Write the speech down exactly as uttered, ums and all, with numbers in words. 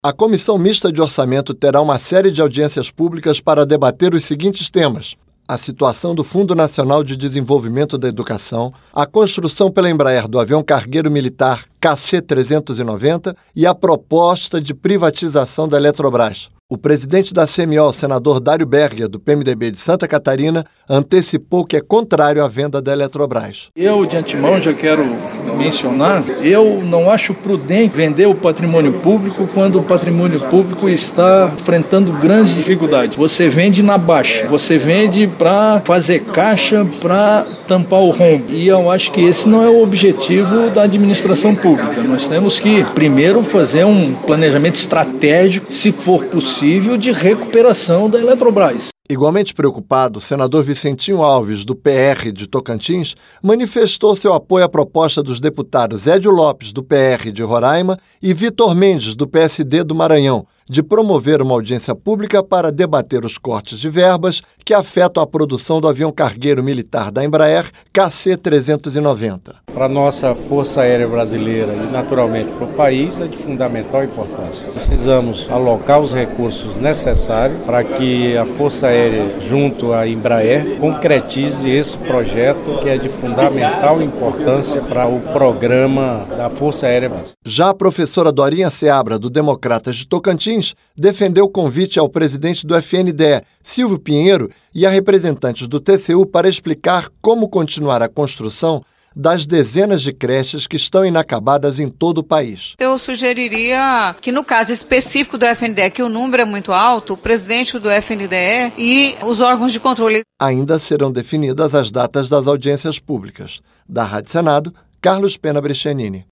A Comissão Mista de Orçamento terá uma série de audiências públicas para debater os seguintes temas: a situação do Fundo Nacional de Desenvolvimento da Educação, a construção pela Embraer do avião cargueiro militar K C trezentos e noventa e a proposta de privatização da Eletrobras. O presidente da C M O, senador Dário Berger, do P M D B de Santa Catarina, antecipou que é contrário à venda da Eletrobras. Eu, de antemão, já quero mencionar, eu não acho prudente vender o patrimônio público quando o patrimônio público está enfrentando grandes dificuldades. Você vende na baixa, você vende para fazer caixa, para tampar o rombo. E eu acho que esse não é o objetivo da administração pública. Nós temos que, primeiro, fazer um planejamento estratégico, se for possível, de recuperação da Eletrobras. Igualmente preocupado, o senador Vicentinho Alves, do P R de Tocantins, manifestou seu apoio à proposta dos deputados Édio Lopes, do P R de Roraima, e Vitor Mendes, do P S D do Maranhão, de promover uma audiência pública para debater os cortes de verbas que afetam a produção do avião cargueiro militar da Embraer K C trezentos e noventa. Para a nossa Força Aérea Brasileira e, naturalmente, para o país, é de fundamental importância. Precisamos alocar os recursos necessários para que a Força Aérea, junto à Embraer, concretize esse projeto que é de fundamental importância para o programa da Força Aérea Brasileira. Já a professora Dorinha Seabra, do Democratas de Tocantins, defendeu o convite ao presidente do F N D E, Silvio Pinheiro, e a representantes do T C U para explicar como continuar a construção das dezenas de creches que estão inacabadas em todo o país. Eu sugeriria que, no caso específico do F N D E, que o número é muito alto, o presidente do F N D E e os órgãos de controle. Ainda serão definidas as datas das audiências públicas. Da Rádio Senado, Carlos Pena Brescianini.